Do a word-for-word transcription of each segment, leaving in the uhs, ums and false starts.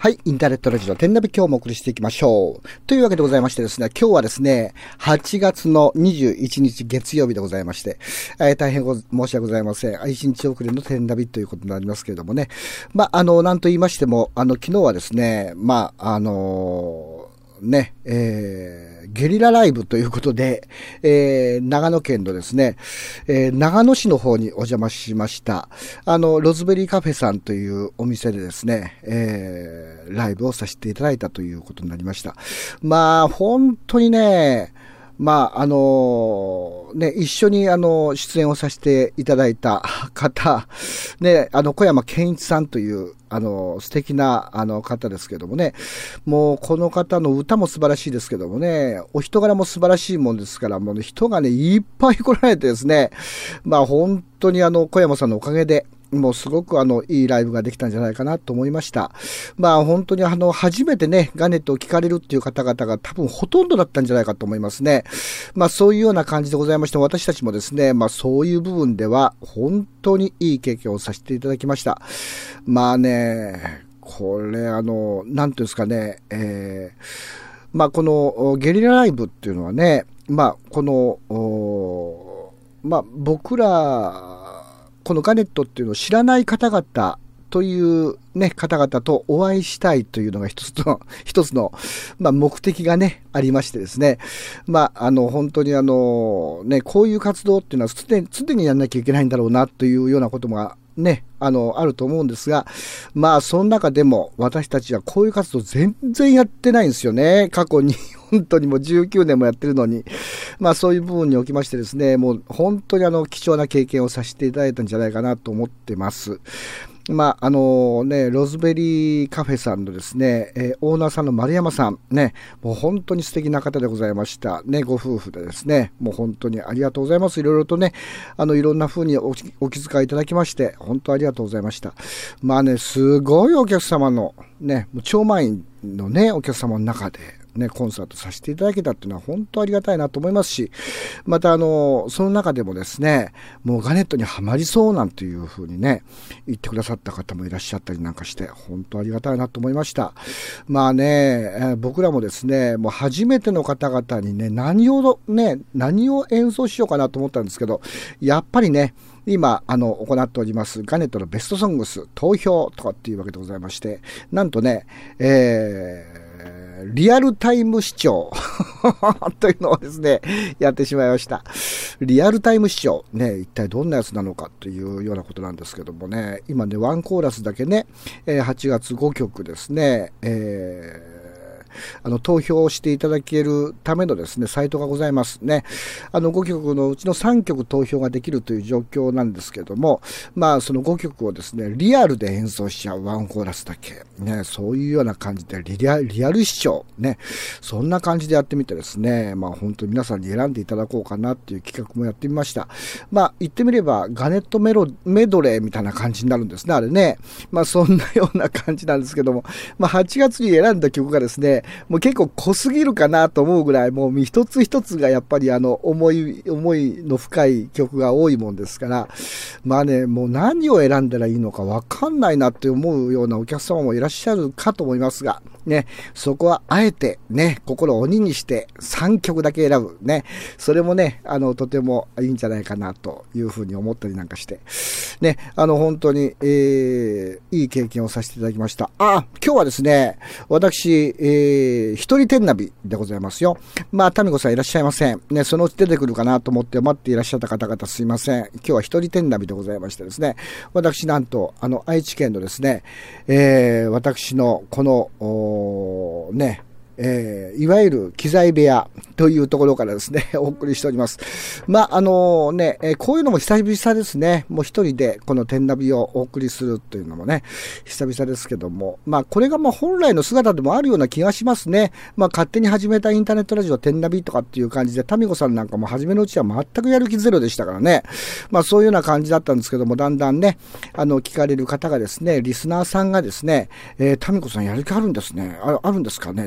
はい。インターネットラジオ、天ナビ今日もお送りしていきましょう。というわけでございましてですね、今日はですね、はちがつのにじゅういちにち月曜日でございまして、えー、大変ご申し訳ございません。いちにち遅れの天ナビということになりますけれどもね。まあ、あの、なんと言いましても、あの、昨日はですね、まあ、あのー、ね、えー、ゲリラライブということで、えー、長野県のですね、えー、長野市の方にお邪魔しました。あの、ロズベリーカフェさんというお店でですね、えー、ライブをさせていただいたということになりました。まあ、本当にね、まあ、あのー、ね、一緒にあの、出演をさせていただいた方、ね、あの、小山健一さんという、あの、素敵な、あの、方ですけどもね、もう、この方の歌も素晴らしいですけどもね、お人柄も素晴らしいもんですから、もう、ね、人がね、いっぱい来られてですね、まあ、本当にあの、小山さんのおかげで、もうすごくあの、いいライブができたんじゃないかなと思いました。まあ本当にあの、初めてね、ガネットを聞かれるっていう方々が多分ほとんどだったんじゃないかと思いますね。まあそういうような感じでございまして、私たちもですね、まあそういう部分では本当にいい経験をさせていただきました。まあね、これあの、なんていうんですかね、えー、まあこのゲリラライブっていうのはね、まあこの、まあ僕ら、このガネットっていうのを知らない方々というね、方々とお会いしたいというのが一つの、一つの、まあ目的がね、ありましてですね。まあ、あの、本当にあの、ね、こういう活動っていうのは常に、常にやんなきゃいけないんだろうなというようなこともね、あの、あると思うんですが、まあ、その中でも私たちはこういう活動全然やってないんですよね。過去に。本当にもうじゅうきゅうねんもやってるのに。まあそういう部分におきましてですね、もう本当にあの貴重な経験をさせていただいたんじゃないかなと思ってます。まああのね、ロズベリーカフェさんのですね、えー、オーナーさんの丸山さんね、もう本当に素敵な方でございました。ね、ご夫婦でですね、もう本当にありがとうございます。いろいろとね、あのいろんな風に お, お気遣いいただきまして、本当ありがとうございました。まあね、すごいお客様のね、超満員のね、お客様の中で、ね、コンサートさせていただけたっていうのは本当ありがたいなと思いますし、またあの、その中でもですね、もうガネットにはまりそうなんていうふうにね、言ってくださった方もいらっしゃったりなんかして、本当ありがたいなと思いました。まあね、えー、僕らもですね、もう初めての方々にね、何をね、何を演奏しようかなと思ったんですけど、やっぱりね、今、あの、行っております、ガネットのベストソングス投票とかっていうわけでございまして、なんとね、えー、リアルタイム視聴というのをですね、やってしまいました。リアルタイム視聴。ね、一体どんなやつなのかというようなことなんですけどもね、今ね、ワンコーラスだけね、はちがつごきょくですね、えーあの、投票していただけるためのですね、サイトがございますね。あの、ごきょくのうちのさんきょく投票ができるという状況なんですけども、まあ、そのごきょくをですね、リアルで演奏しちゃうワンコーラスだけ。ね、そういうような感じでリア、リアル視聴。ね、そんな感じでやってみてですね、まあ、本当に皆さんに選んでいただこうかなっていう企画もやってみました。まあ、言ってみれば、ガネットメロ、メドレーみたいな感じになるんですね、あれね。まあ、そんなような感じなんですけども、まあ、はちがつに選んだ曲がですね、もう結構濃すぎるかなと思うぐらい、もう一つ一つがやっぱりあの思い、思いの深い曲が多いもんですから、まあね、もう何を選んだらいいのかわかんないなって思うようなお客様もいらっしゃるかと思いますが、ね、そこはあえてね、心を鬼にしてさんきょくだけ選ぶ。ね、それもね、あの、とてもいいんじゃないかなというふうに思ったりなんかして、ね、あの、本当に、えー、いい経験をさせていただきました。あ、今日はですね、私、えー、一人天ナビでございますよ。まあ、タミコさんいらっしゃいません。ね、そのうち出てくるかなと思って待っていらっしゃった方々すいません。今日は一人天ナビでございましてですね、私なんと、あの、愛知県のですね、えー、私のこの、ね、えー、いわゆる機材部屋というところからですね、お送りしております。まあ、あのー、ね、えー、こういうのも久々ですね。もう一人でこの天ナビをお送りするというのもね、久々ですけども、まあ、これがまあ本来の姿でもあるような気がしますね。まあ、勝手に始めたインターネットラジオ天ナビとかっていう感じで、タミコさんなんかも初めのうちは全くやる気ゼロでしたからね。まあ、そういうような感じだったんですけども、だんだんね、あの、聞かれる方がですね、リスナーさんがですね、えー、タミコさんやる気あるんですね。あ、あるんですかねとかって言わ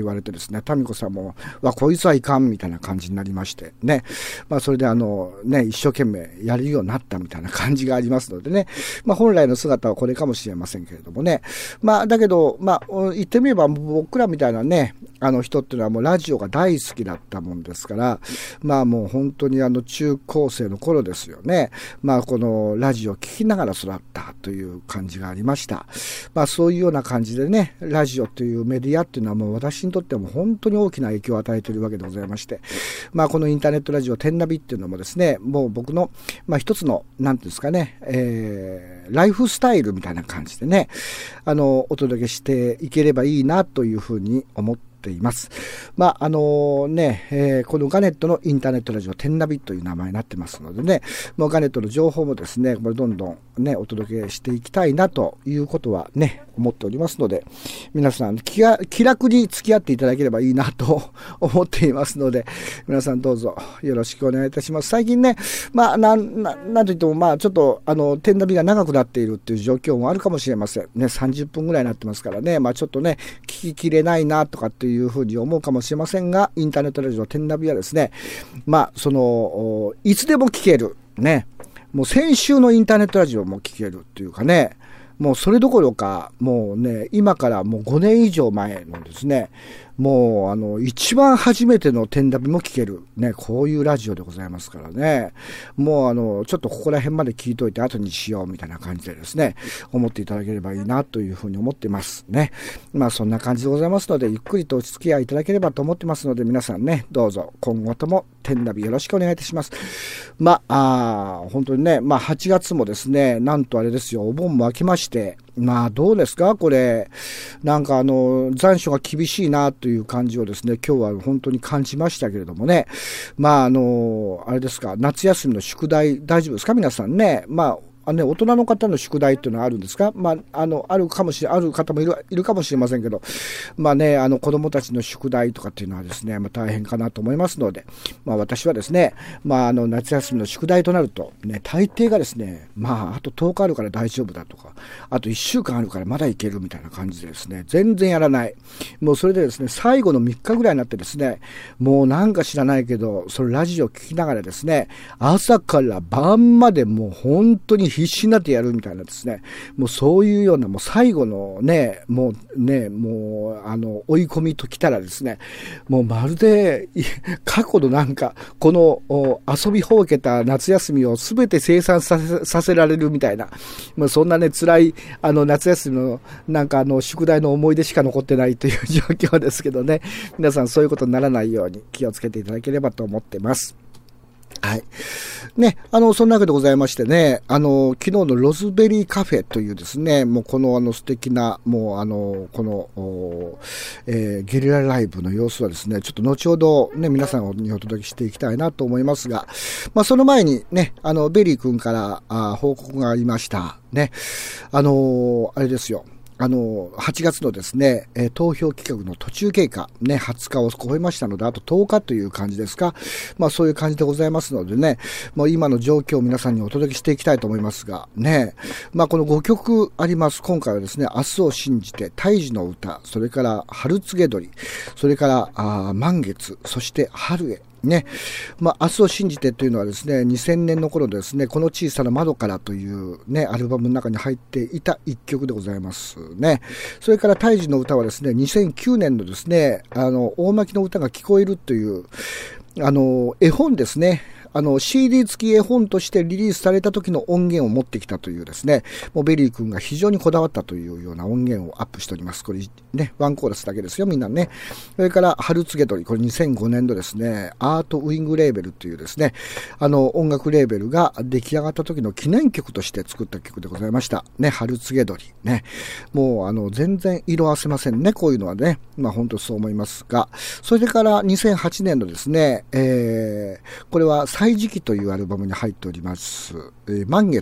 われてですね、タミコさんも、わ、こいつはいかんみたいな感じになりましてね。まあそれであのね、一生懸命やるようになったみたいな感じがありますのでね。まあ本来の姿はこれかもしれませんけれどもね。まあだけど、まあ言ってみれば僕らみたいなね、あの人っていうのはもうラジオが大好きだったもんですから、まあもう本当にあの中高生の頃ですよね。まあこのラジオを聞きながら育ったという感じがありました。まあそういうような感じでね、ラジオというメディアっていうのはもう私にとっても本当に大きな影響を与えているわけでございまして、まあこのインターネットラジオ天ナビっていうのもですね、もう僕のまあ一つのなんていうんですかね、えー、ライフスタイルみたいな感じでね、あのお届けしていければいいなというふうに思ってています。まあ、あのね、えー、このガネットのインターネットラジオ天ナビという名前になってますのでね、もうガネットの情報もですね、これどんどんね、お届けしていきたいなということはね、思っておりますので、皆さん気が気楽に付き合っていただければいいなと思っていますので、皆さんどうぞよろしくお願いいたします。最近ね、まあ、なん、な、なんといっても、まあ、ちょっと、あの、天ナビが長くなっているっていう状況もあるかもしれません。ね、さんじゅっぷんぐらいになってますからね、まあ、ちょっとね、聞ききれないなとかっていういうふうに思うかもしれませんが、インターネットラジオ天ナビはですね、まあそのいつでも聞けるね、もう先週のインターネットラジオも聞けるっていうかね、もうそれどころかもうね、今からもうごねん以上前のですね、もうあの一番初めての天ナビも聞けるね、こういうラジオでございますからね、もうあのちょっとここら辺まで聞いといて後にしようみたいな感じでですね、思っていただければいいなというふうに思ってますね。まあそんな感じでございますので、ゆっくりとお付き合いいただければと思ってますので、皆さんね、どうぞ今後とも天ナビよろしくお願いいたします。まあ、あ本当にね、まあはちがつもですね、なんとあれですよ、お盆も明けまして、まあどうですかこれ、なんかあの残暑が厳しいなという感じをですね、今日は本当に感じましたけれどもね、まああのあれですか、夏休みの宿題大丈夫ですか皆さんね。まああのね、大人の方の宿題っていうのはあるんですか？まあ、あの、あるかもしれ、ある方もいる、いるかもしれませんけど、まあね、あの、子供たちの宿題とかっていうのはですね、まあ大変かなと思いますので、まあ私はですね、まああの、夏休みの宿題となると、ね、大抵がですね、まああととおかあるから大丈夫だとか、あといっしゅうかんあるからまだいけるみたいな感じでですね、全然やらない。もうそれでですね、最後のみっかぐらいになってですね、もうなんか知らないけど、それラジオ聞きながらですね、朝から晩までもう本当に必死になってやるみたいなですね、もうそういうような、もう最後のね、もうね、もうあの追い込みときたらですね、もうまるで過去のなんかこの遊びほうけた夏休みをすべて清算させ、させられるみたいな、もうそんなね辛いあの夏休みのなんかあの宿題の思い出しか残ってないという状況ですけどね、皆さんそういうことにならないように気をつけていただければと思ってます。はい。ね、あの、そんなわけでございましてね、あの、昨日のロズベリーカフェというですね、もうこのあの素敵な、もうあの、この、えー、ゲリラライブの様子はですね、ちょっと後ほどね、皆さんにお届けしていきたいなと思いますが、まあその前にね、あの、ベリー君からあ報告がありました。ね、あの、あれですよ。あの、はちがつのですね、えー、投票企画の途中経過、ね、はつかを超えましたので、あととおかという感じですか。まあそういう感じでございますのでね、もう今の状況を皆さんにお届けしていきたいと思いますが、ね、まあこのごきょくあります。今回はですね、明日を信じて、胎児の歌、それから春告げ鳥、それからあ満月、そして春へ。ね。まあ、明日を信じてというのはですね、にせんねんの頃ですね、この小さな窓からというね、アルバムの中に入っていた一曲でございますね。それから胎児の歌はですね、にせんきゅうねんのですね、あの、大巻の歌が聞こえるという、あの、絵本ですね。あの シーディー 付き絵本としてリリースされた時の音源を持ってきたというですね、もうベリー君が非常にこだわったというような音源をアップしております。これね、ワンコーラスだけですよ、みんなね。それから春告げ鳥、これにせんごねんどですね、アートウィングレーベルというですね、あの音楽レーベルが出来上がった時の記念曲として作った曲でございました。ね、春告げ鳥ね。もうあの全然色あせませんね、こういうのはね。まあ本当そう思いますが、それからにせんはちねんのですね、えー、これは歳時記というアルバムに入っております、えー、満月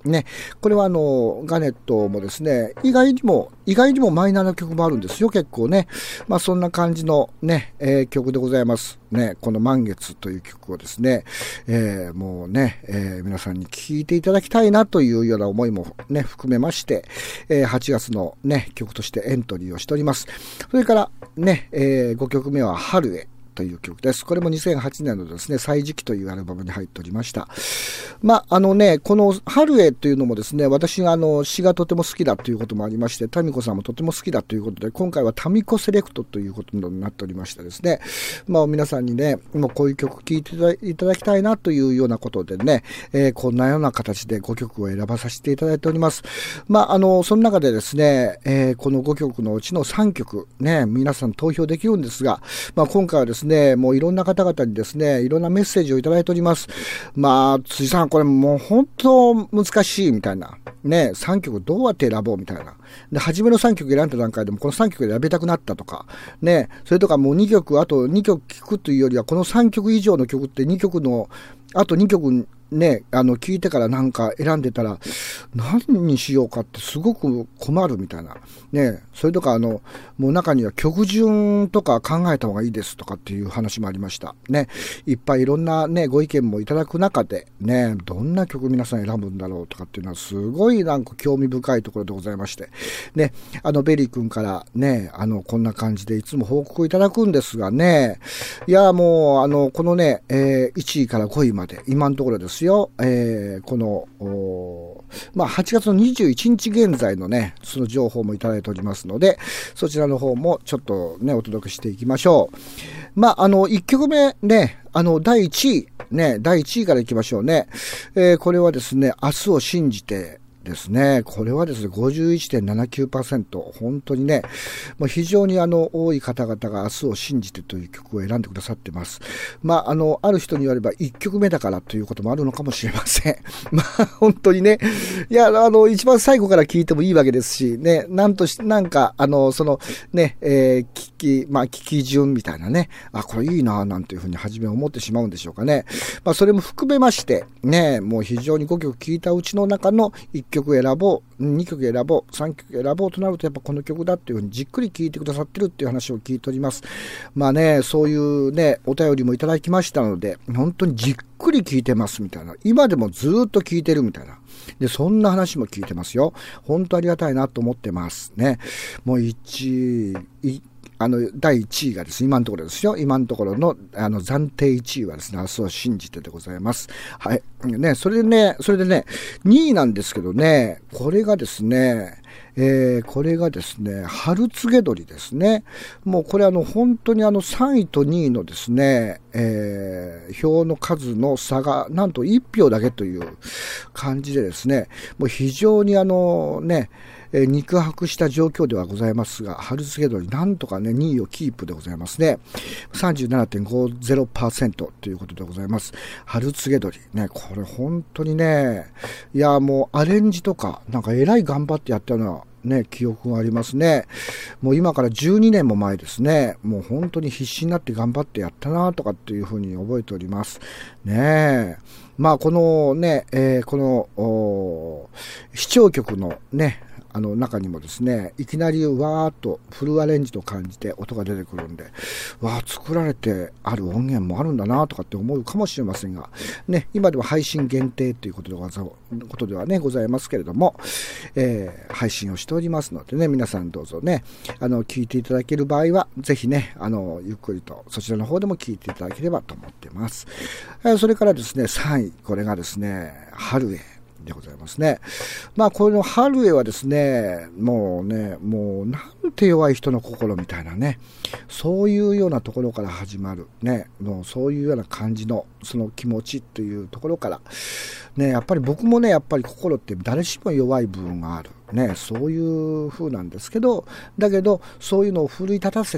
ね、これはあの、ガネットもですね、意外にも、意外にもマイナーな曲もあるんですよ、結構ね。まあそんな感じのね、えー、曲でございます。ね、この満月という曲をですね、えー、もうね、えー、皆さんに聴いていただきたいなというような思いもね、含めまして、えー、はちがつのね、曲としてエントリーをしております。それからね、えー、ごきょくめは春へという曲です。これもにせんはちねんのですね、歳時記というアルバムに入っておりました。まあ、あのね、この春へというのもですね、私があの詩がとても好きだということもありまして、タミコさんもとても好きだということで、今回はタミコセレクトということになっておりましてですね、まあ皆さんにね、もうこういう曲聴いていただきたいなというようなことでね、えー、こんなような形でごきょくを選ばさせていただいております。まあ、あの、その中でですね、えー、このごきょくのうちのさんきょく、ね、皆さん投票できるんですが、まあ今回はですね、もういろんな方々にですね、いろんなメッセージをいただいております。まあ、辻さん、これもう本当難しいみたいな。ね、さんきょくどうやって選ぼうみたいな。で、初めのさんきょく選んだ段階でもこのさんきょく選びたくなったとか、ね、それとかもうにきょく、あとにきょく聴くというよりは、このさんきょく以上の曲ってにきょくの、あとにきょくね、あの、聞いてからなんか選んでたら、何にしようかってすごく困るみたいな。ね、それとかあの、もう中には曲順とか考えた方がいいですとかっていう話もありました。ね、いっぱいいろんなね、ご意見もいただく中で、ね、どんな曲皆さん選ぶんだろうとかっていうのはすごいなんか興味深いところでございまして。ね、あの、ベリー君からね、あの、こんな感じでいつも報告いただくんですがね、いや、もう、あの、このね、えー、いちいからごいまで、今のところですよ、えー、この、まあ、はちがつのにじゅういちにち現在のね、その情報もいただいておりますので、そちらの方もちょっとね、お届けしていきましょう。まあ、あの、いっきょくめね、あの、だいいちい、ね、だいいちいからいきましょうね。えー、これはですね、明日を信じて、ですね。これはですね、ごじゅういってんななきゅうパーセント。本当にね、もう非常にあの、多い方々が明日を信じてという曲を選んでくださってます。まあ、あの、ある人によればいっきょくめだからということもあるのかもしれません。まあ、本当にね。いや、あの、一番最後から聞いてもいいわけですし、ね、なんとし、なんか、あの、その、ね、えー、聞き、まあ、聞き順みたいなね。あ、これいいなぁ、なんていうふうに初め思ってしまうんでしょうかね。まあ、それも含めまして、ね、もう非常にごきょく聞いたうちの中のいっきょく選ぼう、にきょく選ぼう、さんきょく選ぼうとなるとやっぱこの曲だっていうふうにじっくり聴いてくださってるっていう話を聞いております。まあね、そういうね、お便りもいただきましたので、本当にじっくり聴いてますみたいな。今でもずーっと聴いてるみたいな。で、そんな話も聞いてますよ。本当ありがたいなと思ってますね。もう一、いあの、だいいちいがですね、今のところですよ。今のところの、あの、暫定いちいはですね、明日を信じてでございます。はい。ね、それでね、それでね、にいなんですけどね、これがですね、えー、これがですね、春告げ鳥ですね。もうこれあの、本当にあの、さんいとにいのですね、えー、票の数の差が、なんといちひょうだけという感じでですね、もう非常にあの、ね、えー、肉薄した状況ではございますが、春告げ鳥なんとかね、にいをキープでございますね。さんじゅうななてんごゼロパーセント ということでございます。春告げ鳥。ね、これ本当にね、いやもうアレンジとか、なんかえらい頑張ってやったような、ね、記憶がありますね。もう今からじゅうにねんも前ですね。もう本当に必死になって頑張ってやったなとかっていうふうに覚えております。ねえ。まあこのね、えー、この、視聴曲のね、あの中にもですね、いきなりわーっとフルアレンジと感じて音が出てくるんで、わー作られてある音源もあるんだなとかって思うかもしれませんが、ね、今では配信限定ということでは、ことではね、ございますけれども、えー、配信をしておりますのでね、皆さんどうぞね、あの、聞いていただける場合は、ぜひね、あの、ゆっくりとそちらの方でも聞いていただければと思っています。えー、それからですね、さんい、これがですね、春へ。でございますね。まあ、この春へはですね、もうね、もうなんて弱い人の心みたいなね、そういうようなところから始まるね、もうそういうような感じのその気持ちというところからね、やっぱり僕もね、やっぱり心って誰しも弱い部分があるね、そういう風なんですけど、だけどそういうのを奮い立たせて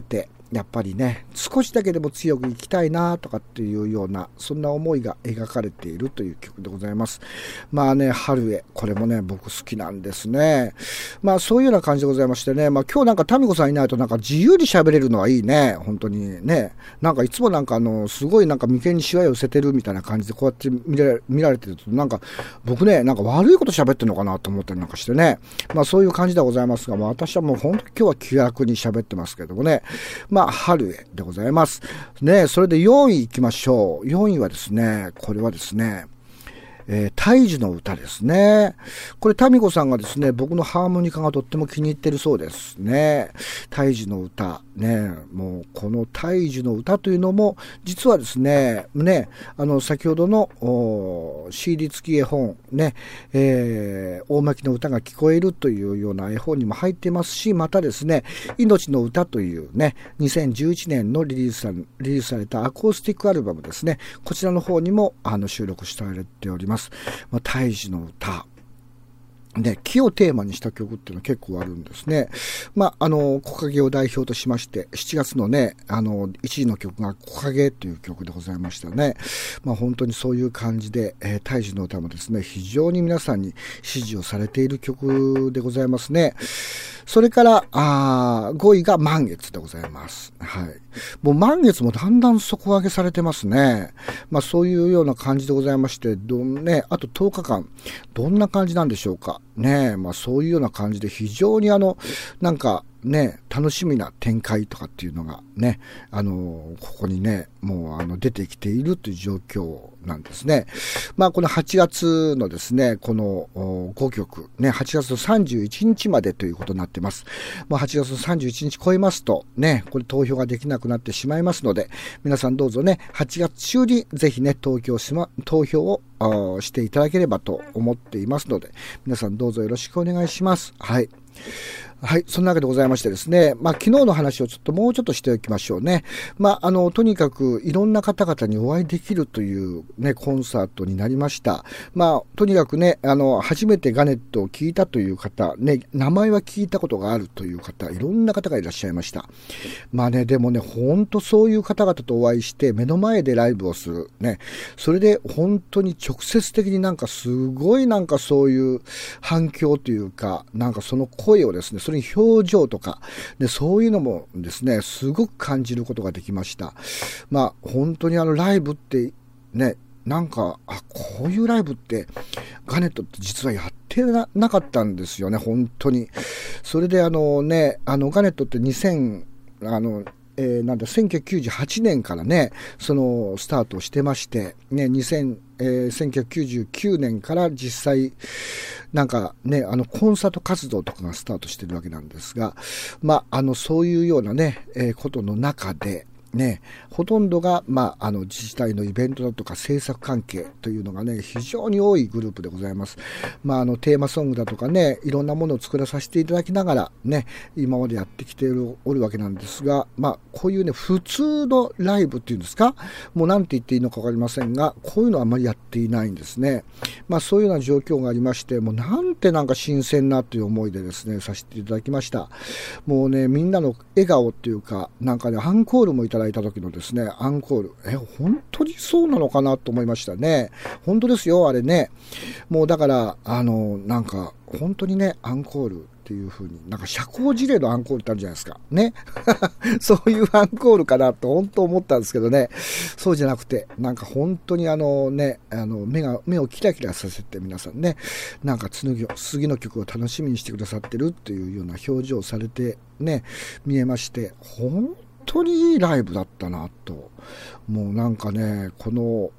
やっぱりね、少しだけでも強く生きたいなとかっていうような、そんな思いが描かれているという曲でございます。まあね、春へ、これもね、僕好きなんですね。まあそういうような感じでございましてね、まあ今日なんかタミコさんいないとなんか自由に喋れるのはいいね、本当にね。なんかいつもなんかあの、すごいなんか眉間にシワ寄せてるみたいな感じでこうやって見られ、見られてると、なんか僕ね、なんか悪いこと喋ってるのかなと思ったりなんかしてね。まあそういう感じでございますが、まあ私はもう本当に今日は気楽に喋ってますけどもね。まあ春へでございます。ね、それでよんい行きましょう。よんいはですね、これはですね、えー、大樹の歌ですね。これ、タミコさんがですね、僕のハーモニカがとっても気に入ってるそうですね。大樹の歌。ね、もう、この大樹の歌というのも、実はですね、ね、あの、先ほどの シーディー 付き絵本、ね、えー、大巻の歌が聞こえるというような絵本にも入ってますし、またですね、命の歌というね、にせんじゅういちねんのリリースさ、リリースされたアコースティックアルバムですね、こちらの方にも、あの、収録されております。まあ、大樹の歌。ね、木をテーマにした曲っていうのは結構あるんですね。まあ、あの、木陰を代表としまして、しちがつのね、あの、いちいの曲が木陰という曲でございましたね。まあ、本当にそういう感じで、えー、大樹の歌もですね、非常に皆さんに支持をされている曲でございますね。それから、あごいが満月でございます。はい。もう満月もだんだん底上げされてますね。まあそういうような感じでございまして、どんね、あととおかかん、どんな感じなんでしょうか。ね、まあそういうような感じで非常にあの、なんか、ね、楽しみな展開とかっていうのがね、あの、ここにね、もうあの出てきているという状況なんですね。まあこのはちがつのですね、このごきょく、ね、はちがつのさんじゅういちにちまでということになってます。まあはちがつのさんじゅういちにち超えますと、ね、これ投票ができなくなってしまいますので、皆さんどうぞね、はちがつちゅうにぜひね、投票しま、投票をしていただければと思っていますので、皆さんどうぞよろしくお願いします。はい。はい。そんなわけでございましてですね。まあ、昨日の話をちょっともうちょっとしておきましょうね。まあ、あの、とにかくいろんな方々にお会いできるというね、コンサートになりました。まあ、とにかくね、あの、初めてガネットを聞いたという方、ね、名前は聞いたことがあるという方、いろんな方がいらっしゃいました。まあね、でもね、ほんとそういう方々とお会いして、目の前でライブをする。ね。それで本当に直接的になんかすごいなんかそういう反響というか、なんかその声をですね、それに表情とか、で、そういうのもですね、すごく感じることができました。まあ、本当にあのライブってね、なんか、あ、こういうライブってガネットって実はやってな、なかったんですよね、本当に。それであのね、あのガネットってにせん、あの、えー、なんだ、せんきゅうひゃくきゅうじゅうはちねんからね、その、スタートしてまして、ね、にせん、えー、せんきゅうひゃくきゅうじゅうきゅうねんから実際、なんかね、あの、コンサート活動とかがスタートしてるわけなんですが、まあ、あの、そういうようなね、えー、ことの中で、ね、ほとんどが、まあ、あの、自治体のイベントだとか制作関係というのがね、非常に多いグループでございます。まあ、あの、テーマソングだとかね、いろんなものを作らさせていただきながら、ね、今までやってきている、おるわけなんですが、まあ、こういうね、普通のライブっていうんですか、もうなんて言っていいのかわかりませんが、こういうのはあまりやっていないんですね。まあ、そういうような状況がありまして、もうなんてなんか新鮮なという思いでですね、させていただきました。もうね、みんなの笑顔っていうか、なんかね、アンコールもいただいた時のですね、アンコール。え、本当にそうなのかなと思いましたね。本当ですよ、あれね。もうだから、あの、なんか、本当にね、アンコールっていう風に、なんか社交辞令のアンコールってあるじゃないですか。ね。そういうアンコールかなと本当思ったんですけどね。そうじゃなくて、なんか本当にあのね、あの、目が、目をキラキラさせて皆さんね、なんか次、次の曲を楽しみにしてくださってるっていうような表情をされてね、見えまして、本当にいいライブだったなと。もうなんかね、この、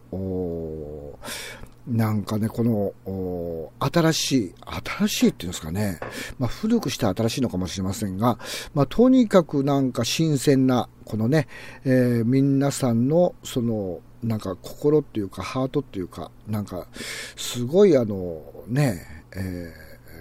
なんかね、この、新しい、新しいっていうんですかね。まあ、古くして新しいのかもしれませんが、まあ、とにかくなんか新鮮な、このね、えー、皆さんの、その、なんか心っていうか、ハートっていうか、なんか、すごいあの、ね、えー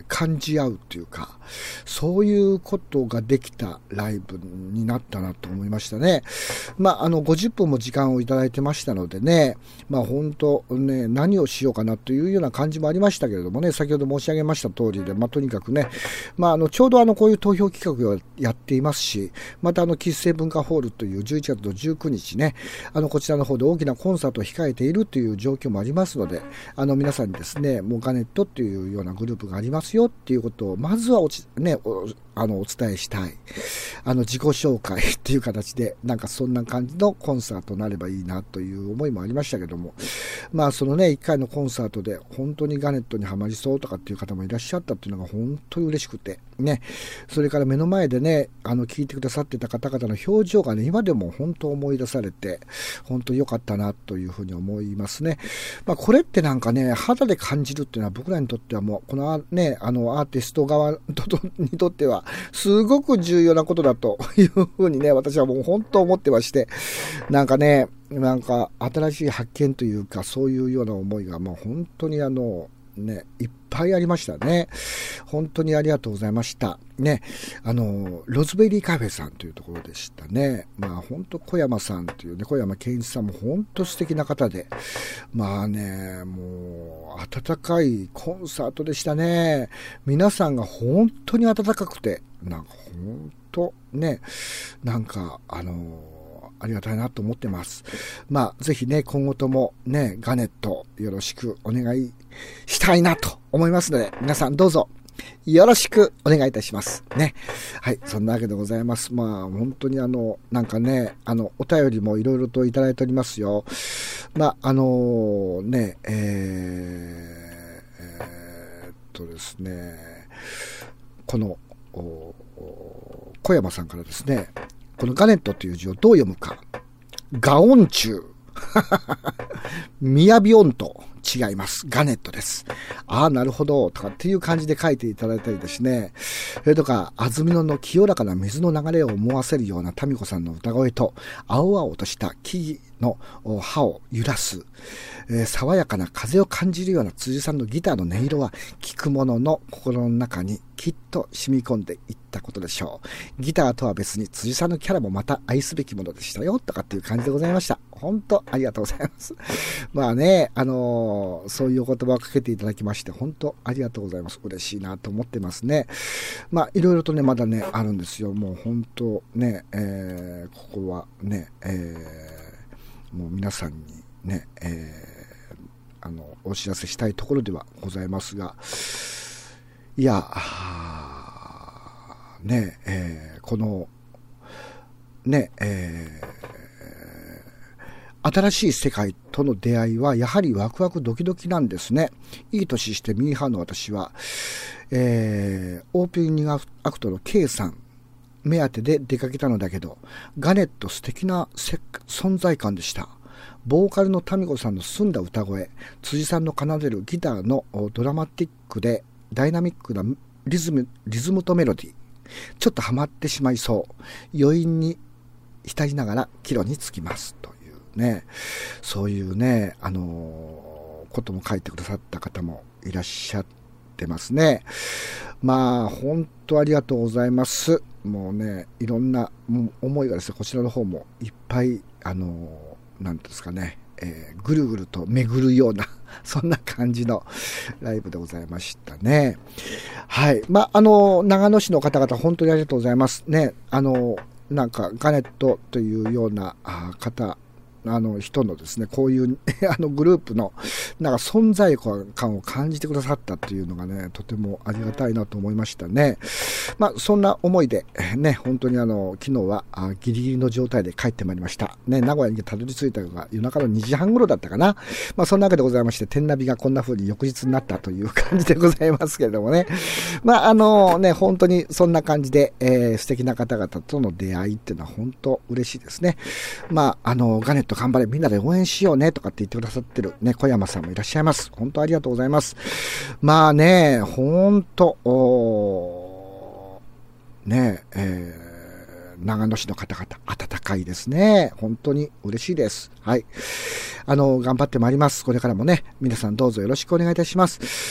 感じ合うというか、そういうことができたライブになったなと思いましたね。まあ、あの、ごじゅっぷんも時間をいただいてましたのでね、まあ、本当ね、何をしようかなというような感じもありましたけれどもね、先ほど申し上げました通りで、まあ、とにかくね、まあ、あの、ちょうどあの、こういう投票企画をやっていますし、またあの、喫茶文化ホールというじゅういちがつのじゅうくにちね、あの、こちらの方で大きなコンサートを控えているという状況もありますので、あの、皆さんにですね、もうガネットっていうようなグループがありますよっていうことを、まずはおち、ね、お、あの、お伝えしたい。あの、自己紹介っていう形で、なんかそんな感じのコンサートになればいいなという思いもありましたけども、まあ、そのね、いっかいのコンサートで本当にガネットにはまりそうとかっていう方もいらっしゃったっていうのが本当に嬉しくて、ね、それから目の前でね、あの、聞いてくださってた方々の表情がね、今でも本当思い出されて、本当に良かったなというふうに思いますね。まあ、これってなんかね、肌で感じるっていうのは僕らにとってはもう、このね、あの、アーティスト側にとっては、すごく重要なことだというふうにね、私はもう本当思ってまして、なんかね、なんか新しい発見というか、そういうような思いがもう本当にあの、ね、いっぱいありましたね。本当にありがとうございました。ね、あの、ロズベリーカフェさんというところでしたね。まあ本当小山さんというね、小山健一さんも本当素敵な方で、まあね、もう温かいコンサートでしたね。皆さんが本当に温かくて、なんか本当ね、なんかあの、ありがたいなと思ってます。まあ、ぜひね、今後ともね、ガネットよろしくお願いしたいなと思いますので、皆さんどうぞよろしくお願いいたします。ね。はい、そんなわけでございます。まあ、本当にあの、なんかね、あの、お便りもいろいろといただいておりますよ。まあ、あのね、えー、えー、っとですね、この、小山さんからですね、このガネットという字をどう読むか。ガオンチュウ。ミヤビオンと違います。ガネットです。ああ、なるほど。とかっていう感じで書いていただいたりですね。それとか、安曇野の清らかな水の流れを思わせるような民子さんの歌声と、青々とした木々の葉を揺らす、えー、爽やかな風を感じるような辻さんのギターの音色は、聴く者の心の中にきっと染み込んでいったことでしょう。ギターとは別に辻さんのキャラもまた愛すべきものでしたよ。とかっていう感じでございました。本当ありがとうございます。まあね、あのー、そういうお言葉をかけていただきまして、本当ありがとうございます。嬉しいなと思ってますね。まあ、いろいろとね、まだね、あるんですよ。もう本当ね、えー、ここはね、えー、もう皆さんにね、えー、あの、お知らせしたいところではございますが、いや、ね、えー、この、ね、えー、新しい世界との出会いはやはりワクワクドキドキなんですね。いい年してミーハーの私は、えー、オープニングアクトの K さん目当てで出かけたのだけど、ガネット素敵な存在感でした。ボーカルのタミコさんの澄んだ歌声、辻さんの奏でるギターのドラマティックでダイナミックなリズム、リズムとメロディー。ちょっとハマってしまいそう。余韻に浸りながら帰路につきますというね、そういうね、あのー、ことも書いてくださった方もいらっしゃってますね。まあ本当ありがとうございます。もうね、いろんな思いがですね、こちらの方もいっぱいあのー、なんですかね、えー、ぐるぐると巡るようなそんな感じのライブでございましたね。はい。まあ、あの、長野市の方々、本当にありがとうございますね。あの、なんか、ガネットというような方、あの人のですね、こういうあのグループのなんか存在感を感じてくださったっていうのがね、とてもありがたいなと思いましたね。まあそんな思いでね、本当にあの昨日はあギリギリの状態で帰ってまいりましたね。名古屋にたどり着いたのが夜中のにじはん頃だったかな。まあそんなわけでございまして、天ナビがこんな風に翌日になったという感じでございますけれどもね。まああのね、本当にそんな感じで、えー、素敵な方々との出会いっていうのは本当嬉しいですね。まああのガネット頑張れ、みんなで応援しようねとかって言ってくださってるね、小山さんもいらっしゃいます。本当ありがとうございます。まあね、本当ねえー、長野市の方々温かいですね。本当に嬉しいです。はい。あの頑張ってまいります。これからもね、皆さんどうぞよろしくお願いいたします。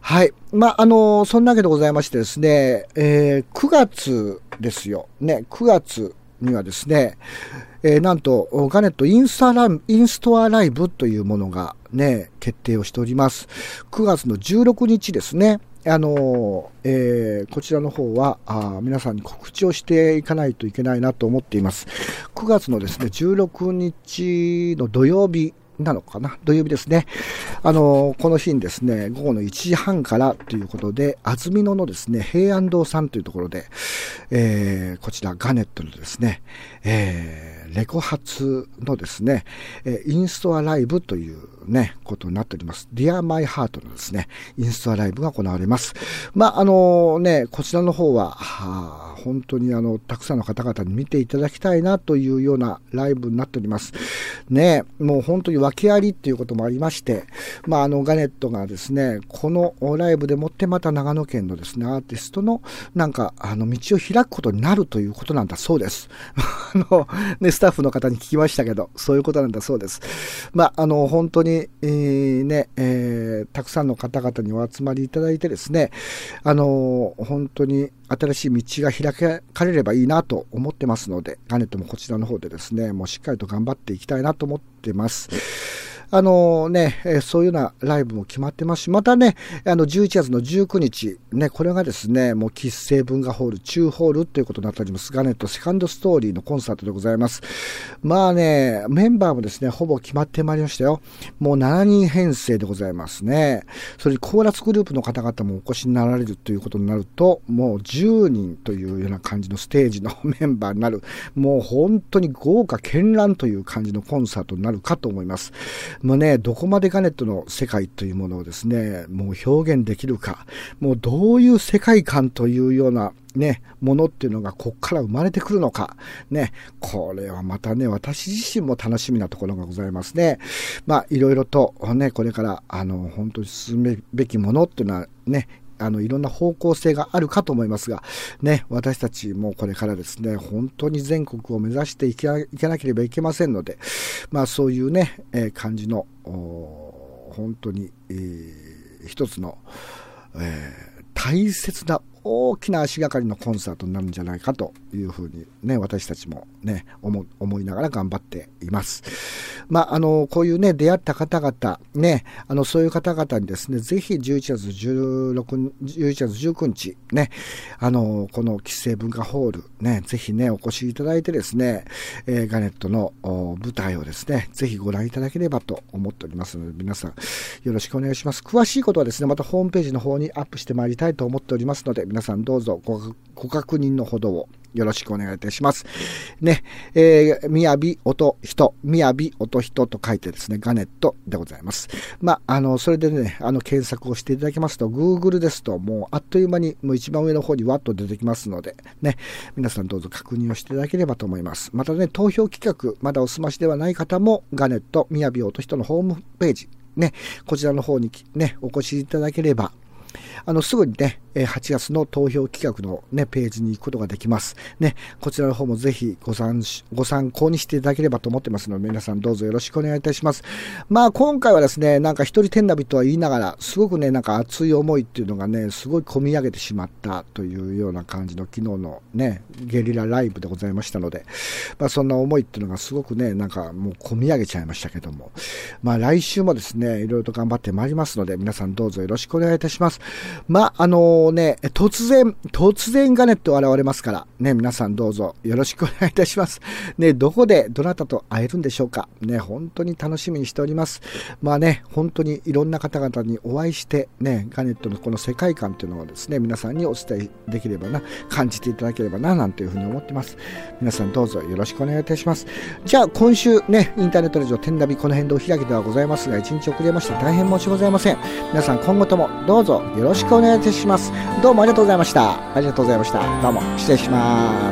はい。まあ、あの、そんなわけでございましてですね、えー、くがつですよ。ね、くがつにはですね、えー、なんと、ガネットインスタライブ、インストアライブというものがね、決定をしております。くがつのじゅうろくにちですね。あの、えー、こちらの方はあ皆さんに告知をしていかないといけないなと思っています。くがつのですね、じゅうろくにちの土曜日なのかな、土曜日ですね。あの、この日にですね、午後のいちじはんからということで、安曇野のですね、平安堂さんというところで、えー、こちらガネットのですね、えー、レコ発のですね、えー、インストアライブというね、ことになっております。Dear My Heart のですね、インストアライブが行われます。まあ、あのね、こちらの方は、はあ、本当にあの、たくさんの方々に見ていただきたいなというようなライブになっております。ね、もう本当に訳ありっていうこともありまして、まあ、あの、ガネットがですね、このライブでもってまた長野県のですね、アーティストのなんか、あの、道を開くことになるということなんだそうです。あの、ね、スタッフの方に聞きましたけど、そういうことなんだそうです。まあ、あの、本当に、えー、ね、えー、たくさんの方々にお集まりいただいてですね、あの、本当に新しい道が開かれればいいなと思ってますので、ガネットもこちらの方でですね、もうしっかりと頑張っていきたいなと思ってます。あのね、えー、そういうようなライブも決まってますし、またね、あの、じゅういちがつのじゅうくにち、ね、これがですね、もう、喫成文化ホール、中ホールということになっております。ガネットセカンドストーリーのコンサートでございます。まあね、メンバーもですね、ほぼ決まってまいりましたよ。もうしちにん編成でございますね。それにコーラスグループの方々もお越しになられるということになると、もうじゅうにんというような感じのステージのメンバーになる、もう本当に豪華絢爛という感じのコンサートになるかと思います。もうね、どこまでガネットの世界というものをですね、もう表現できるか、もうどういう世界観というようなね、ものっていうのがこっから生まれてくるのか。ね、これはまたね、私自身も楽しみなところがございますね。まあ、いろいろとね、これから、あの、本当に進めべきものっていうのはね、あの、いろんな方向性があるかと思いますが、ね、私たちもこれからですね、本当に全国を目指していけなければいけませんので、まあ、そういうね、えー、感じの、本当に、えー、一つの、えー、大切な大きな足がかりのコンサートになるんじゃないかというふうにね、私たちもね、思、思いながら頑張っています。まあ、あの、こういうね、出会った方々、ね、あの、そういう方々にですね、ぜひじゅういちがつじゅうろくにち、じゅういちがつじゅうくにち、ね、あの、この喫成文化ホール、ね、ぜひね、お越しいただいてですね、えー、ガネットの舞台をですね、ぜひご覧いただければと思っておりますので、皆さんよろしくお願いします。詳しいことはですね、またホームページの方にアップしてまいりたいと思っておりますので、皆さんどうぞ ご, ご確認のほどをよろしくお願いいたします。ね、えー、みやび音人、みやび音人と書いてですね、ガネットでございます。まあ、あの、それでね、あの、検索をしていただきますと、Google ですと、もうあっという間に、もう一番上の方にワッと出てきますので、ね、皆さんどうぞ確認をしていただければと思います。またね、投票企画、まだお済ましではない方も、ガネット、みやび音人のホームページ、ね、こちらの方にね、お越しいただければ、あの、すぐにね、はちがつの投票企画のね、ページに行くことができます。ね、こちらの方もぜひご参、ご参考にしていただければと思ってますので、皆さんどうぞよろしくお願いいたします。まあ、今回はですね、なんか一人天ナビとは言いながら、すごくね、なんか熱い思いっていうのがね、すごい込み上げてしまったというような感じの昨日のね、ゲリラライブでございましたので、まあ、そんな思いっていうのがすごくね、なんかもう込み上げちゃいましたけども、まあ、来週もですね、いろいろと頑張ってまいりますので、皆さんどうぞよろしくお願いいたします。まあ、あのね、突然、突然ガネット現れますから、ね、皆さんどうぞよろしくお願いいたします。ね、どこでどなたと会えるんでしょうか。ね、本当に楽しみにしております。まあね、本当にいろんな方々にお会いして、ね、ガネットのこの世界観というのをですね、皆さんにお伝えできればな、感じていただければな、なんていうふうに思ってます。皆さんどうぞよろしくお願いいたします。じゃあ、今週ね、インターネットラジオ天ナビこの辺でお開きではございますが、一日遅れまして大変申し訳ございません。皆さん今後ともどうぞよろしくお願いいたします。どうもありがとうございました。ありがとうございました。どうも失礼します。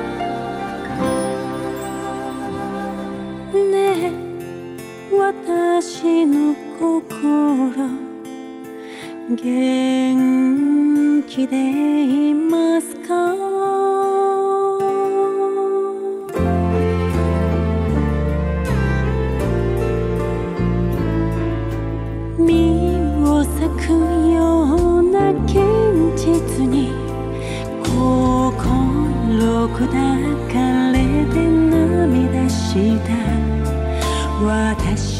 ねえ、私の心元気でいますか？身を裂くよう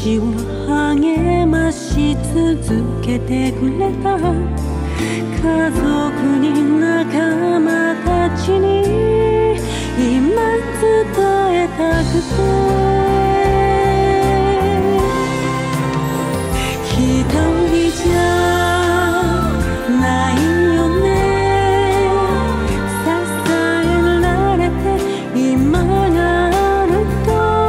命を励まし続けてくれた家族に仲間たちに今伝えたくて一人じゃないよね支えられて今があると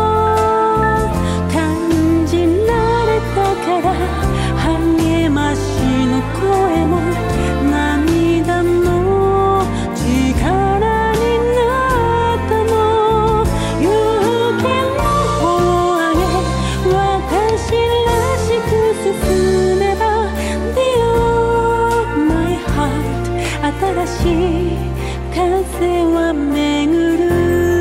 感じられたから励ましの声も涙も力になったの勇気の方を上げ私らしく進めば Dear my heart 新しい風は巡る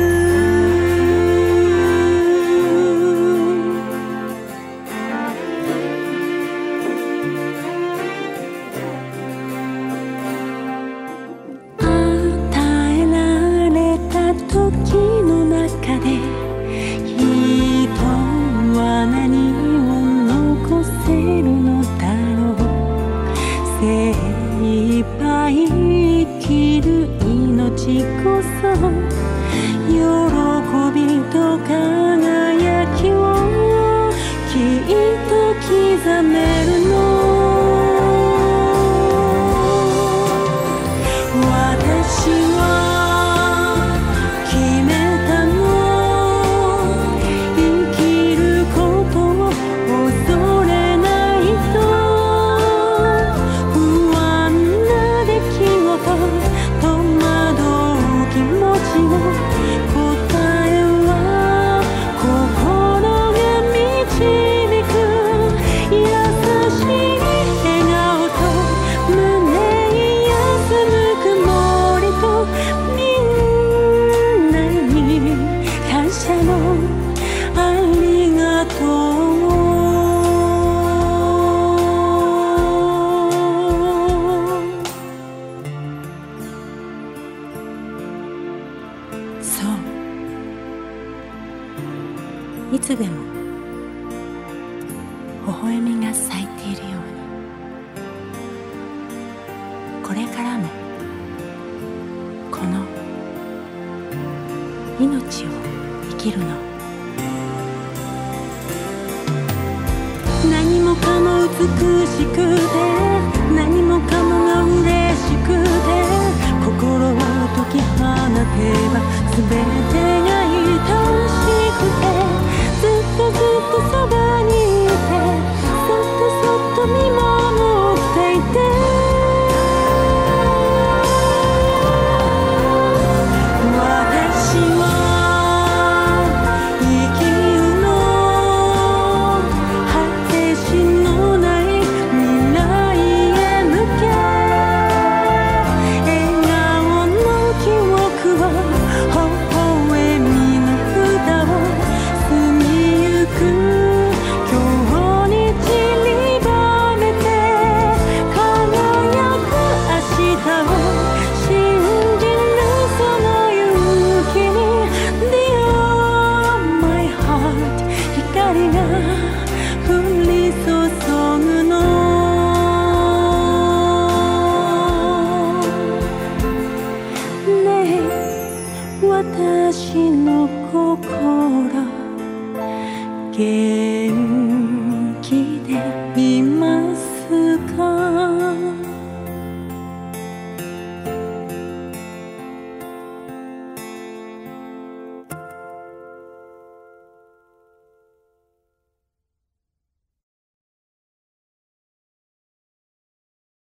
与えられた時の中で人は何を残せるのだろう精一杯生きる命こそ喜びと輝きをきっと刻めるの私は決めたの生きることを恐れないと不安な出来事戸惑う気持ちを答えは心が導く優しい笑顔と胸に休む曇りとみんなに感謝のありがとうそういつでも微笑みが咲いているようにこれからもこの命を生きるの何もかも美しくて何もかもが嬉しくて心を解き放てば全てが愛しくてずっとずっとそばにいてそっとそっと見守っていて私は生きるの果てしのない未来へ向け笑顔の記憶を微笑みの札を過ぎゆく今日に散りばめて輝く明日を信じるその勇気に Dear my heart 光が降り注ぐのねえ私の心元